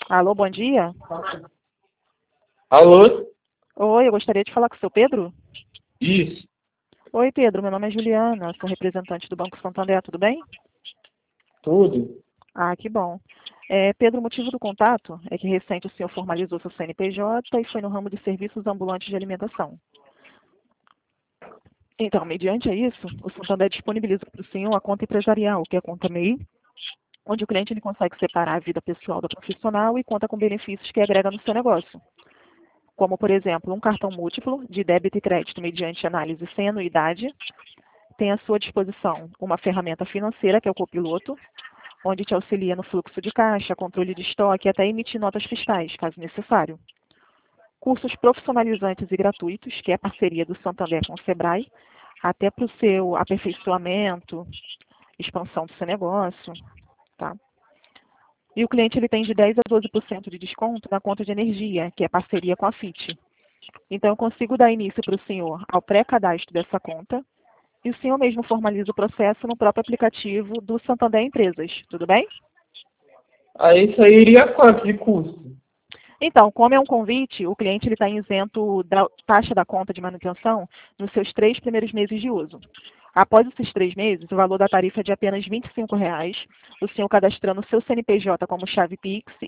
Alô, bom dia. Alô? Oi, eu gostaria de falar com o seu Pedro. Isso, Oi, Pedro, meu nome é Juliana, sou representante do Banco Santander, tudo bem? tudo. Ah, que bom. Pedro, o motivo do contato é que recente o senhor formalizou seu CNPJ e foi no ramo de serviços ambulantes de alimentação. Então, mediante a isso, o Santander disponibiliza para o senhor a conta empresarial, que é a conta MEI, onde o cliente ele consegue separar a vida pessoal da profissional e conta com benefícios que agrega no seu negócio, como, por exemplo, um cartão múltiplo de débito e crédito mediante análise sem anuidade. Tem à sua disposição uma ferramenta financeira, que é o Copiloto, onde te auxilia no fluxo de caixa, controle de estoque e até emitir notas fiscais, caso necessário. Cursos profissionalizantes e gratuitos, que é a parceria do Santander com o Sebrae, até para o seu aperfeiçoamento, expansão do seu negócio, tá? E o cliente ele tem de 10 a 12% de desconto na conta de energia, que é parceria com a FIT. Então, eu consigo dar início para o senhor ao pré-cadastro dessa conta e o senhor mesmo formaliza o processo no próprio aplicativo do Santander Empresas, tudo bem? Aí sairia quanto de custo? Então, como é um convite, o cliente ele está isento da taxa da conta de manutenção nos seus 3 primeiros meses de uso. Após esses 3 meses, o valor da tarifa é de apenas R$ 25, o senhor cadastrando o seu CNPJ como chave Pix